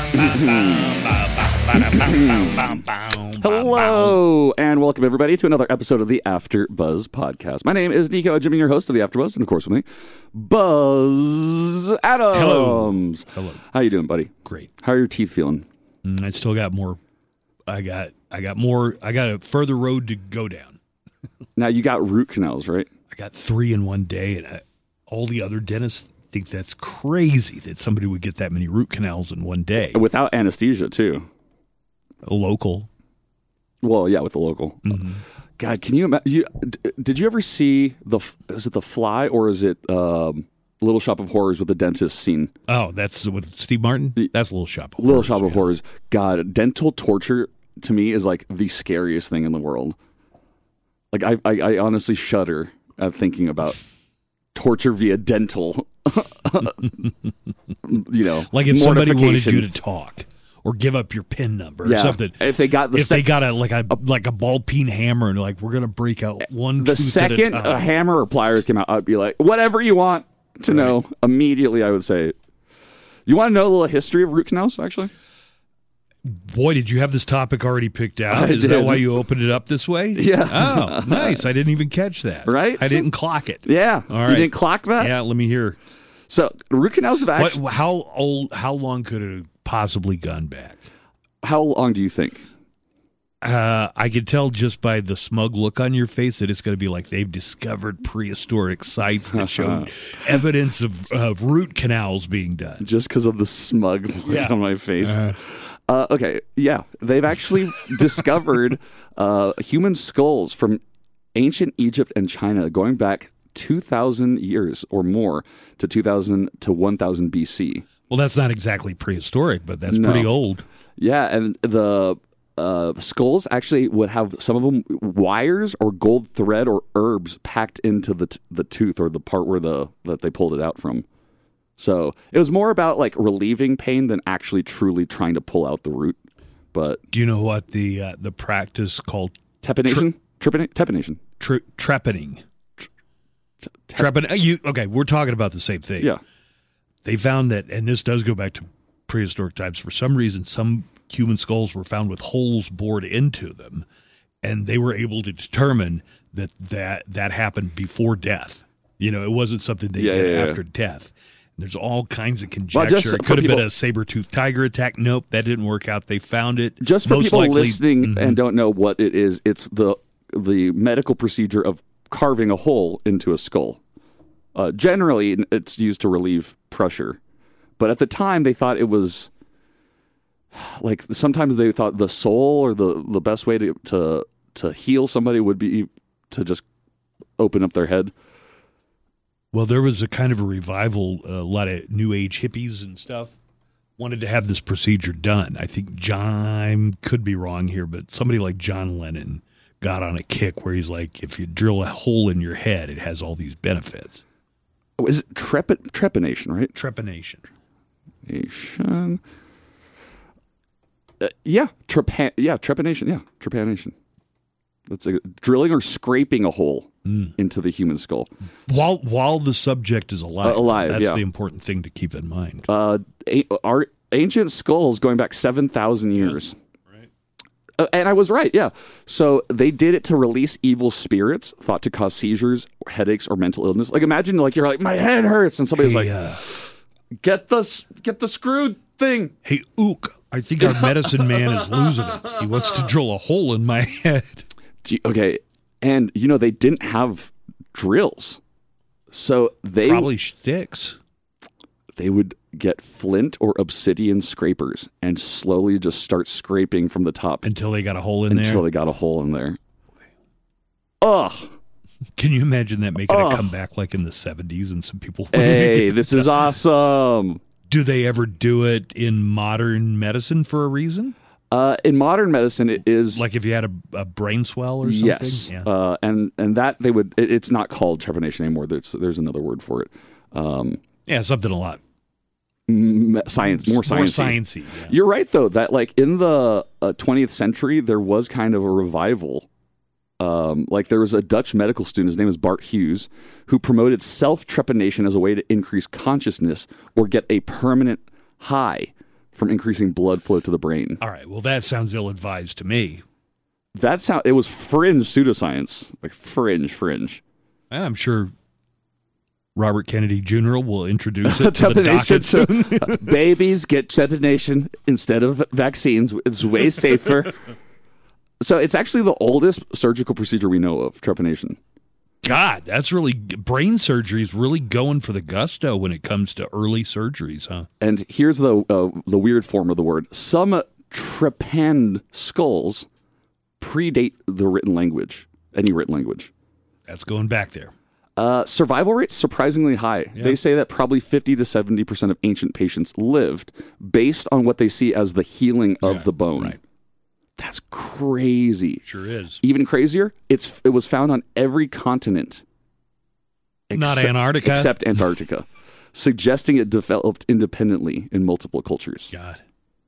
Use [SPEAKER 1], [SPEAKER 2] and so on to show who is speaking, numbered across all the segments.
[SPEAKER 1] Hello, and welcome everybody to another episode of the After Buzz podcast. My name is Nico. I'm your host of the After Buzz, and of course with me, Buzz Adams.
[SPEAKER 2] Hello.
[SPEAKER 1] How you doing, buddy?
[SPEAKER 2] Great.
[SPEAKER 1] How are your teeth feeling?
[SPEAKER 2] I still got more. I got more. I got a further road to go down.
[SPEAKER 1] Now you got root canals, right?
[SPEAKER 2] I got 3 in one day, and all the other dentists think that's crazy that somebody would get that many root canals in one day.
[SPEAKER 1] Without anesthesia, too.
[SPEAKER 2] A local.
[SPEAKER 1] Well, yeah, with the local.
[SPEAKER 2] Mm-hmm.
[SPEAKER 1] God, can you imagine? Did you ever see is it The Fly or is it Little Shop of Horrors with the dentist scene?
[SPEAKER 2] Oh, that's with Steve Martin? That's Little Shop of Horrors.
[SPEAKER 1] Little Shop of Horrors. God, dental torture to me is like the scariest thing in the world. Like I honestly shudder at thinking about torture via dental.
[SPEAKER 2] Like if somebody wanted you to talk or give up your PIN number or something.
[SPEAKER 1] If they got
[SPEAKER 2] they got a ball peen hammer and like we're gonna break out one
[SPEAKER 1] the
[SPEAKER 2] tooth
[SPEAKER 1] second
[SPEAKER 2] at a time.
[SPEAKER 1] a hammer or pliers came out, I'd be like, whatever you want to know. Immediately, I would say. You want to know a little history of root canals? Actually.
[SPEAKER 2] Boy, did you have this topic already picked out?
[SPEAKER 1] I
[SPEAKER 2] Is
[SPEAKER 1] did.
[SPEAKER 2] that why you opened it up this way?
[SPEAKER 1] Yeah.
[SPEAKER 2] Oh, nice. I didn't even catch that.
[SPEAKER 1] Right?
[SPEAKER 2] I didn't clock it.
[SPEAKER 1] Yeah.
[SPEAKER 2] All right.
[SPEAKER 1] You didn't clock that?
[SPEAKER 2] Yeah, let me hear.
[SPEAKER 1] So root canals have actually.
[SPEAKER 2] How long could it have possibly gone back?
[SPEAKER 1] How long do you think?
[SPEAKER 2] I could tell just by the smug look on your face that it's going to be like they've discovered prehistoric sites that show evidence of root canals being done.
[SPEAKER 1] Just because of the smug look on my face. Okay, yeah. They've actually discovered human skulls from ancient Egypt and China going back 2,000 years or more to 2000 to 1000 BC.
[SPEAKER 2] Well, that's not exactly prehistoric, but that's pretty old.
[SPEAKER 1] Yeah, and the skulls actually would have some of them wires or gold thread or herbs packed into the tooth or the part where that they pulled it out from. So it was more about like relieving pain than actually truly trying to pull out the root. But
[SPEAKER 2] do you know what the practice called
[SPEAKER 1] trepanation? Trepanation.
[SPEAKER 2] Trepanning. Okay, we're talking about the same thing.
[SPEAKER 1] Yeah.
[SPEAKER 2] They found that, and this does go back to prehistoric times. For some reason, some human skulls were found with holes bored into them, and they were able to determine that happened before death. You know, it wasn't something they did after death. There's all kinds of conjecture. It could have been a saber-toothed tiger attack. Nope, that didn't work out. They found it.
[SPEAKER 1] Just for people listening and don't know what it is, it's the medical procedure of carving a hole into a skull. Generally, it's used to relieve pressure. But at the time, they thought it was like sometimes they thought the soul or the best way to heal somebody would be to just open up their head.
[SPEAKER 2] Well, there was a kind of a revival. A lot of New Age hippies and stuff wanted to have this procedure done. I think John, could be wrong here, but somebody like John Lennon got on a kick where he's like, if you drill a hole in your head, it has all these benefits.
[SPEAKER 1] Oh, is it trepanation, right?
[SPEAKER 2] Trepanation.
[SPEAKER 1] Trepanation. Yeah, trepanation. That's drilling or scraping a hole into the human skull
[SPEAKER 2] while the subject is alive. That's
[SPEAKER 1] the
[SPEAKER 2] important thing to keep in mind.
[SPEAKER 1] Our ancient skulls going back 7,000 years.
[SPEAKER 2] Right.
[SPEAKER 1] And I was right. Yeah. So they did it to release evil spirits thought to cause seizures, headaches, or mental illness. Like imagine, like you're like my head hurts, and somebody's get the screw thing.
[SPEAKER 2] Hey, Ook, I think our medicine man is losing it. He wants to drill a hole in my head.
[SPEAKER 1] Okay, and they didn't have drills, so they
[SPEAKER 2] probably sticks.
[SPEAKER 1] They would get flint or obsidian scrapers and slowly just start scraping from the top
[SPEAKER 2] until they got a hole in there.
[SPEAKER 1] Until they got a hole in there. Ugh.
[SPEAKER 2] Can you imagine that making a comeback like in the 70s and some people?
[SPEAKER 1] Hey, this is awesome.
[SPEAKER 2] Do they ever do it in modern medicine for a reason?
[SPEAKER 1] In modern medicine, it is
[SPEAKER 2] like if you had a brain swell or something.
[SPEAKER 1] Yes,
[SPEAKER 2] yeah.
[SPEAKER 1] And that they would. It's not called trepanation anymore. There's another word for it.
[SPEAKER 2] Something a lot
[SPEAKER 1] more sciencey.
[SPEAKER 2] Yeah.
[SPEAKER 1] You're right though that like in the 20th century there was kind of a revival. Like there was a Dutch medical student, his name is Bart Hughes, who promoted self-trepanation as a way to increase consciousness or get a permanent high from increasing blood flow to the brain.
[SPEAKER 2] All right. Well, that sounds ill-advised to me.
[SPEAKER 1] It was fringe pseudoscience, like fringe.
[SPEAKER 2] I'm sure Robert Kennedy Jr. will introduce it to the docket soon.
[SPEAKER 1] Babies get trepanation instead of vaccines. It's way safer. So it's actually the oldest surgical procedure we know of, trepanation.
[SPEAKER 2] God, that's really, brain surgery is really going for the gusto when it comes to early surgeries, huh?
[SPEAKER 1] And here's the weird form of the word. Some trepanned skulls predate the written language, any written language.
[SPEAKER 2] That's going back there.
[SPEAKER 1] Survival rate's surprisingly high. Yeah. They say that probably 50 to 70% of ancient patients lived based on what they see as the healing of the bone.
[SPEAKER 2] Right.
[SPEAKER 1] That's crazy.
[SPEAKER 2] Sure is.
[SPEAKER 1] Even crazier, it was found on every continent.
[SPEAKER 2] Not Antarctica?
[SPEAKER 1] Except Antarctica, suggesting it developed independently in multiple cultures.
[SPEAKER 2] God.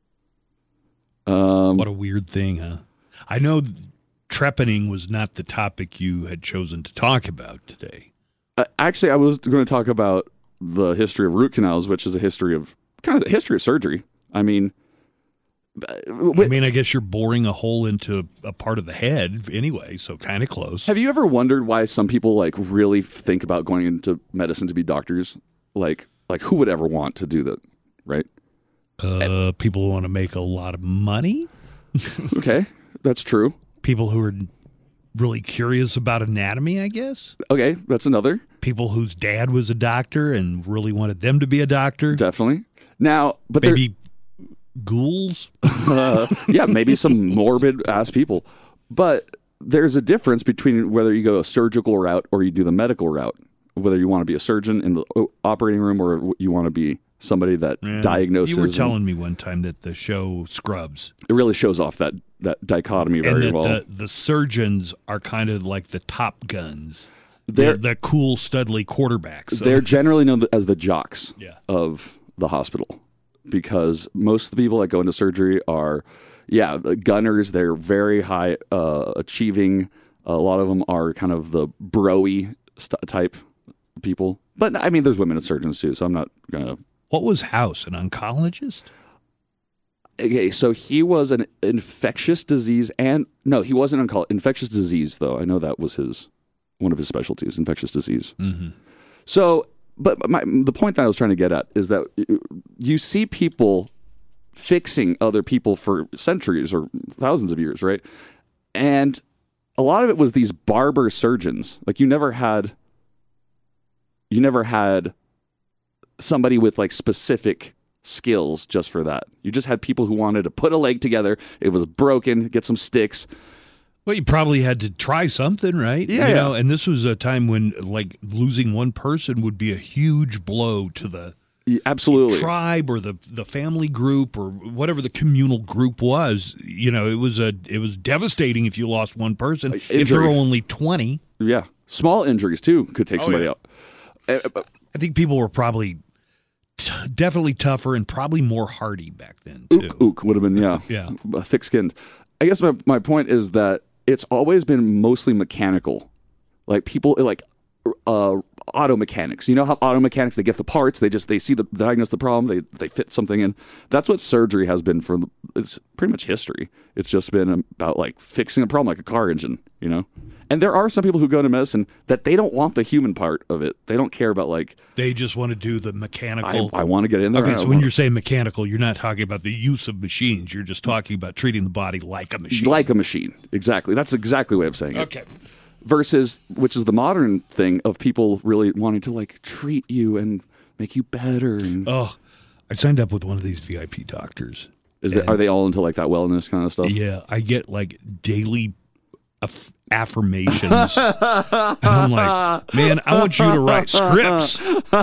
[SPEAKER 2] What a weird thing, huh? I know trepanning was not the topic you had chosen to talk about today.
[SPEAKER 1] Actually, I was going to talk about the history of root canals, which is a history of surgery. I
[SPEAKER 2] guess you're boring a hole into a part of the head anyway, so kind of close.
[SPEAKER 1] Have you ever wondered why some people really think about going into medicine to be doctors? Like who would ever want to do that, right?
[SPEAKER 2] People who want to make a lot of money.
[SPEAKER 1] Okay, that's true.
[SPEAKER 2] People who are really curious about anatomy, I guess.
[SPEAKER 1] Okay, that's another.
[SPEAKER 2] People whose dad was a doctor and really wanted them to be a doctor.
[SPEAKER 1] Definitely. Now, but
[SPEAKER 2] maybe ghouls?
[SPEAKER 1] Yeah, maybe some morbid-ass people. But there's a difference between whether you go a surgical route or you do the medical route, whether you want to be a surgeon in the operating room or you want to be somebody that diagnoses.
[SPEAKER 2] You were telling me one time that the show Scrubs.
[SPEAKER 1] It really shows off that dichotomy very well.
[SPEAKER 2] The surgeons are kind of like the Top Guns. They're the cool, studly quarterbacks.
[SPEAKER 1] They're generally known as the jocks of the hospital because most of the people that go into surgery are, gunners. They're very high achieving. A lot of them are kind of the bro-y type people. But, there's women as surgeons too, so I'm not going to...
[SPEAKER 2] What was House, an oncologist?
[SPEAKER 1] Okay, so he was an infectious disease he wasn't infectious disease, though. I know that was one of his specialties, infectious disease.
[SPEAKER 2] Mm-hmm.
[SPEAKER 1] So, but the point that I was trying to get at is that you see people fixing other people for centuries or thousands of years, right? And a lot of it was these barber surgeons. Like you never had somebody with specific skills just for that. You just had people who wanted to put a leg together. It was broken, get some sticks.
[SPEAKER 2] Well, you probably had to try something, right?
[SPEAKER 1] Yeah.
[SPEAKER 2] And this was a time when losing one person would be a huge blow to the
[SPEAKER 1] absolutely
[SPEAKER 2] tribe or the family group or whatever the communal group was. It was devastating if you lost one person. If there were only 20.
[SPEAKER 1] Yeah. Small injuries too could take somebody out.
[SPEAKER 2] I think people were probably definitely tougher and probably more hardy back then, too.
[SPEAKER 1] Ook would have been, thick-skinned. I guess my point is that it's always been mostly mechanical. Like people, auto mechanics. You know how auto mechanics, they get the parts, they diagnose the problem, they fit something in. That's what surgery has been it's pretty much history. It's just been about fixing a problem like a car engine, And there are some people who go into medicine that they don't want the human part of it. They don't care about
[SPEAKER 2] they just want to do the mechanical.
[SPEAKER 1] I want to get in there.
[SPEAKER 2] Okay, so when you're saying mechanical, you're not talking about the use of machines. You're just talking about treating the body like a machine.
[SPEAKER 1] Like a machine, exactly. That's exactly the way of saying it.
[SPEAKER 2] Okay.
[SPEAKER 1] Versus, which is the modern thing of people really wanting to treat you and make you better.
[SPEAKER 2] I signed up with one of these VIP doctors.
[SPEAKER 1] Are they all into that wellness kind of stuff?
[SPEAKER 2] Yeah, I get daily affirmations. And I'm like, man, I want you to write scripts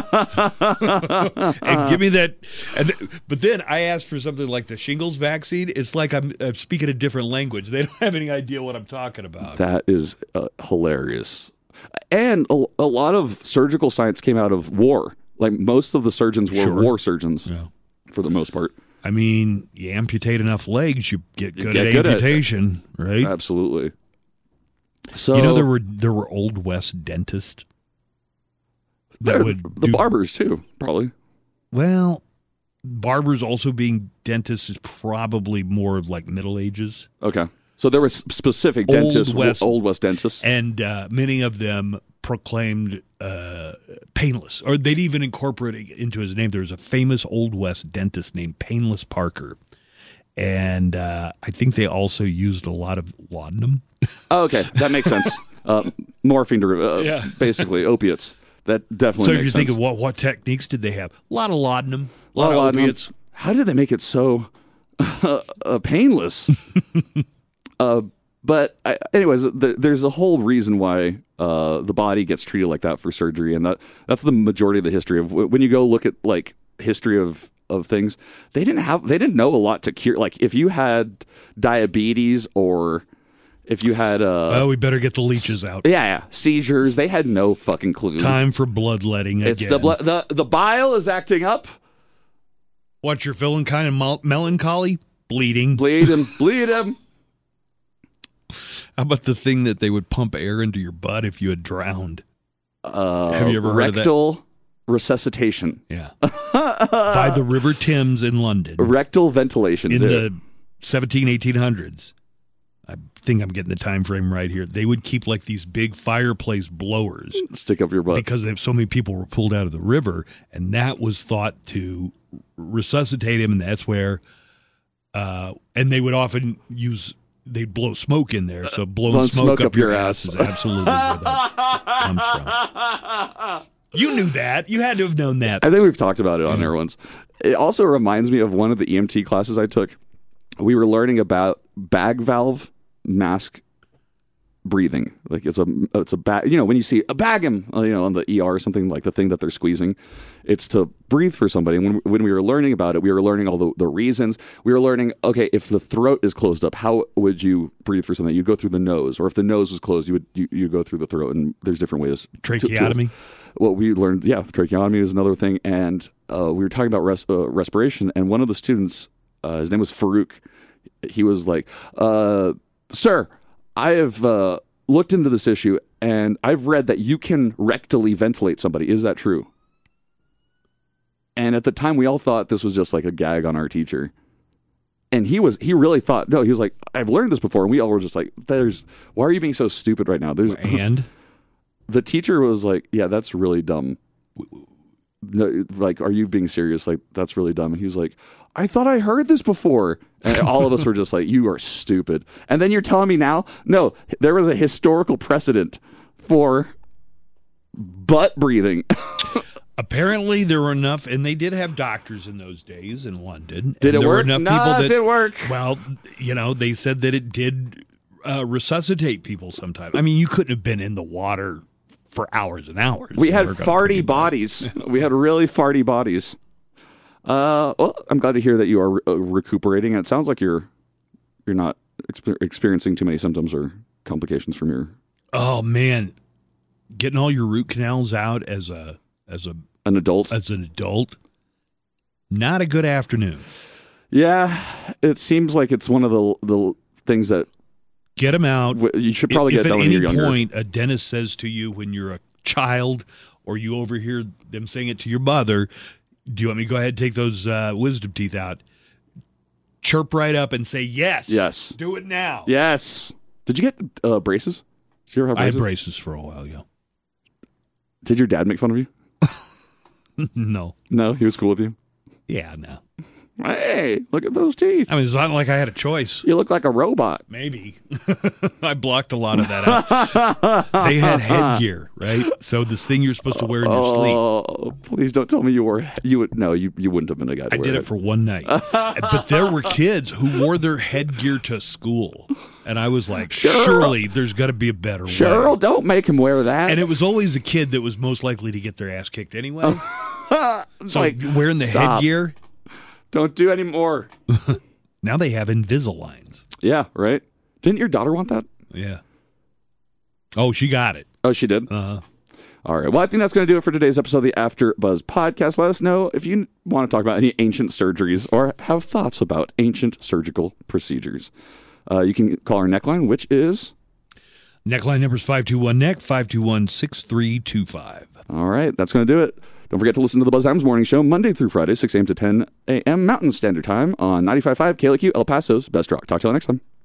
[SPEAKER 2] and give me that. But then I asked for something like the shingles vaccine. It's like I'm speaking a different language. They don't have any idea what I'm talking about.
[SPEAKER 1] That is hilarious. And a lot of surgical science came out of war. Most of the surgeons were war surgeons for the most part.
[SPEAKER 2] You amputate enough legs, you get good at amputation, right?
[SPEAKER 1] Absolutely. So
[SPEAKER 2] there were Old West dentists that would
[SPEAKER 1] the barbers too, probably.
[SPEAKER 2] Well, barbers also being dentists is probably more like Middle Ages.
[SPEAKER 1] Okay. So there were specific dentists, Old West dentists.
[SPEAKER 2] And many of them proclaimed Painless, or they'd even incorporate it into his name. There was a famous Old West dentist named Painless Parker. And I think they also used a lot of laudanum.
[SPEAKER 1] Oh, okay. That makes sense. Morphine, basically opiates. That definitely
[SPEAKER 2] So
[SPEAKER 1] makes
[SPEAKER 2] if you
[SPEAKER 1] sense.
[SPEAKER 2] think of what techniques did they have? A lot of laudanum,
[SPEAKER 1] A lot of laudanum.
[SPEAKER 2] opiates.
[SPEAKER 1] How did they make it so painless? But anyways, there's a whole reason why the body gets treated like that for surgery, and that's the majority of the history of when you go look at like history of things. They didn't know a lot to cure. Like if you had diabetes or if you had
[SPEAKER 2] we better get the leeches out.
[SPEAKER 1] Yeah, seizures, they had no fucking clue.
[SPEAKER 2] Time for bloodletting again.
[SPEAKER 1] It's the bile is acting up.
[SPEAKER 2] What, you're feeling kind of melancholy? Bleeding.
[SPEAKER 1] Bleed him.
[SPEAKER 2] How about the thing that they would pump air into your butt if you had drowned? Have you ever heard of that?
[SPEAKER 1] Rectal resuscitation.
[SPEAKER 2] Yeah. By the River Thames in London.
[SPEAKER 1] Rectal ventilation.
[SPEAKER 2] In the 1800s. I think I'm getting the time frame right here. They would keep like these big fireplace blowers.
[SPEAKER 1] Stick up your butt.
[SPEAKER 2] Because so many people were pulled out of the river, and that was thought to resuscitate him, and that's where, and they would often they'd blow smoke in there, so blowing smoke up your ass is absolutely where that comes from. You knew that. You had to have known that.
[SPEAKER 1] I think we've talked about it on there once. It also reminds me of one of the EMT classes I took. We were learning about bag valve mask breathing. Like it's a bag, when you see a bag him, on the ER or something, like the thing that they're squeezing, it's to breathe for somebody. And when we were learning about it, we were learning all the reasons. We were learning, okay, if the throat is closed up, how would you breathe for something? You'd go through the nose, or if the nose was closed, you go through the throat, and there's different ways.
[SPEAKER 2] Tracheotomy?
[SPEAKER 1] What we learned, tracheotomy is another thing. And we were talking about respiration, and one of the students, his name was Farouk, he was like, sir, I have looked into this issue, and I've read that you can rectally ventilate somebody. Is that true? And at the time, we all thought this was just like a gag on our teacher. And he really thought, no, he was like, I've learned this before. And we all were just like, why are you being so stupid right now?
[SPEAKER 2] And?
[SPEAKER 1] The teacher was like, yeah, that's really dumb. No, like, are you being serious? Like, that's really dumb. And he was like, I thought I heard this before. And all of us were just like, you are stupid. And then you're telling me now? No, there was a historical precedent for butt breathing.
[SPEAKER 2] Apparently there were enough, and they did have doctors in those days in London.
[SPEAKER 1] Did it work?
[SPEAKER 2] No,
[SPEAKER 1] it didn't work.
[SPEAKER 2] Well, they said that it did resuscitate people sometimes. I mean, you couldn't have been in the water for hours and hours.
[SPEAKER 1] We had farty bodies. We had really farty bodies. Well, I'm glad to hear that you are recuperating. It sounds like you're not experiencing too many symptoms or complications from your.
[SPEAKER 2] Oh man, getting all your root canals out as an adult, not a good afternoon.
[SPEAKER 1] Yeah, it seems like it's one of the things that
[SPEAKER 2] get them out.
[SPEAKER 1] You should probably get done when you're younger.
[SPEAKER 2] If at any point a dentist says to you when you're a child, or you overhear them saying it to your mother, do you want me to go ahead and take those wisdom teeth out? Chirp right up and say yes.
[SPEAKER 1] Yes.
[SPEAKER 2] Do it now.
[SPEAKER 1] Yes. Did you get braces? Did you ever have braces?
[SPEAKER 2] I had braces for a while, yeah.
[SPEAKER 1] Did your dad make fun of you?
[SPEAKER 2] No.
[SPEAKER 1] No? He was cool with you?
[SPEAKER 2] Yeah, no.
[SPEAKER 1] Hey, look at those teeth.
[SPEAKER 2] I mean, it's not like I had a choice.
[SPEAKER 1] You look like a robot.
[SPEAKER 2] Maybe. I blocked a lot of that out. They had headgear, right? So this thing you're supposed to wear in your sleep.
[SPEAKER 1] Oh, please don't tell me you wouldn't have been a guy to
[SPEAKER 2] I
[SPEAKER 1] wear
[SPEAKER 2] did it for one night. But there were kids who wore their headgear to school. And I was like, surely there's got to be a better way.
[SPEAKER 1] Cheryl, don't make him wear that.
[SPEAKER 2] And it was always a kid that was most likely to get their ass kicked anyway. So like, wearing the headgear.
[SPEAKER 1] Don't do any more.
[SPEAKER 2] Now they have Invisaligns.
[SPEAKER 1] Yeah, right? Didn't your daughter want that?
[SPEAKER 2] Yeah. Oh, she got it.
[SPEAKER 1] Oh, she did?
[SPEAKER 2] Uh-huh.
[SPEAKER 1] All right. Well, I think that's going to do it for today's episode of the After Buzz podcast. Let us know if you want to talk about any ancient surgeries or have thoughts about ancient surgical procedures. You can call our neckline, which is
[SPEAKER 2] Neckline number is 521-NECK, 521-6325.
[SPEAKER 1] All right, that's going to do it. Don't forget to listen to the Buzz Times Morning Show Monday through Friday, 6 a.m. to 10 a.m. Mountain Standard Time on 95.5 KLQ El Paso's Best Rock. Talk to you next time.